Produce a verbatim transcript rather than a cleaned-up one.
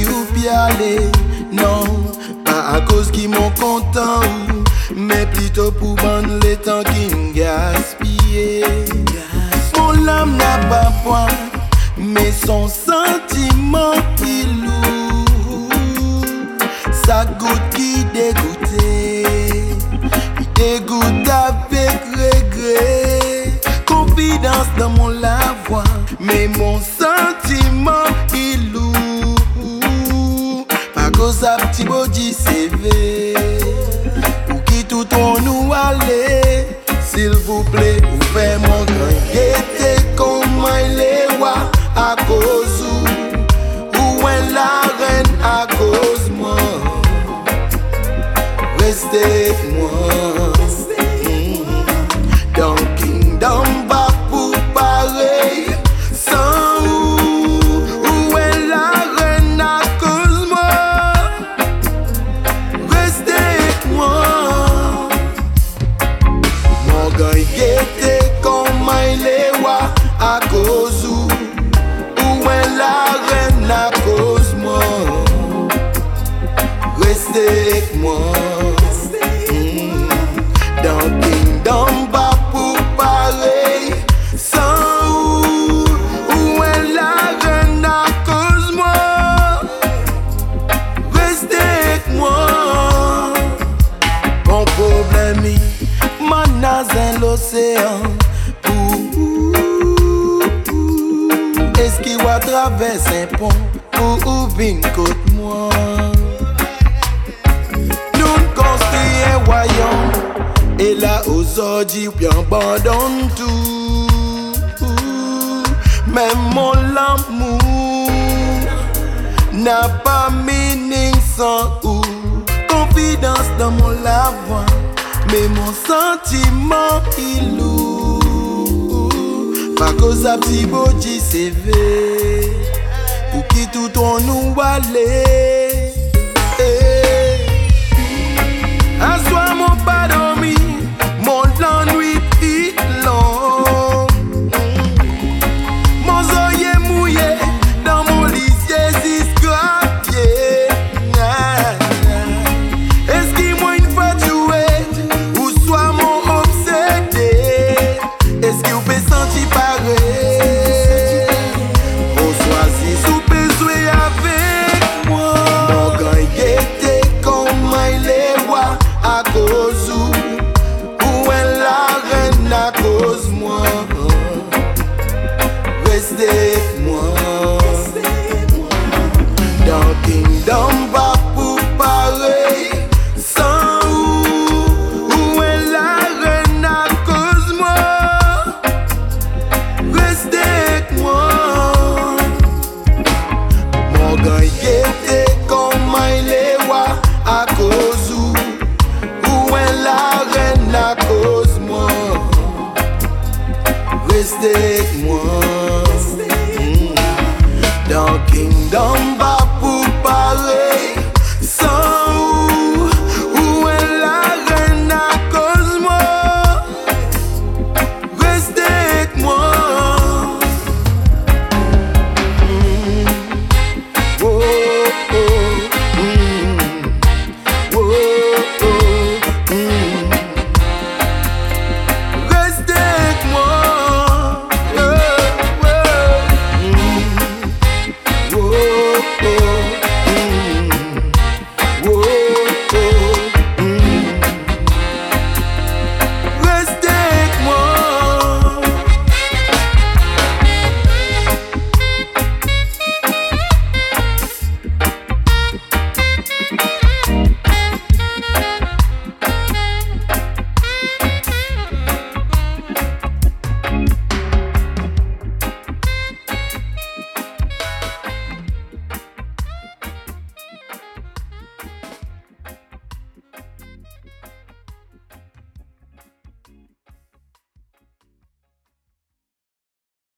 ou bien aller. Non, pas à cause qui m'ont content, mais plutôt pour bande les temps qui m'gaspillent. Mon âme n'a pas point, mais son sentiment qui lourd. Sa goutte qui dégoûtait, il dégoûte avec regret. Confidence dans mon lavoie, mais mon sentiment il lourd. Pas cause à petit body C V, pour qui tout on nous aller. S'il vous plaît, vous faites mon grand guetté comme il est wa à cause où, ou est la reine à cause moi. Restez avec moi. Dans Kingdom va pour pareil. Sans où, où est la reine à cause moi. Restez avec moi. Mon gars était comme il est wa à cause où, où est la reine à cause moi. Restez avec moi. Dans Kingdom va pour pareil. Sans où, où est la reine à cause moi. Restez avec moi. Mon problème est dans l'océan. Est-ce qu'il va traverser un pont pour ouvrir côte moi? Nous construisons un royaume. Et là aujourd'hui bien abandonne tout. Même mon amour n'a pas meaning sans ou. Confidence dans mon lavoie, mais mon sentiment il lourd. Pas cause à petit body C V, pour qui tout on nous aller.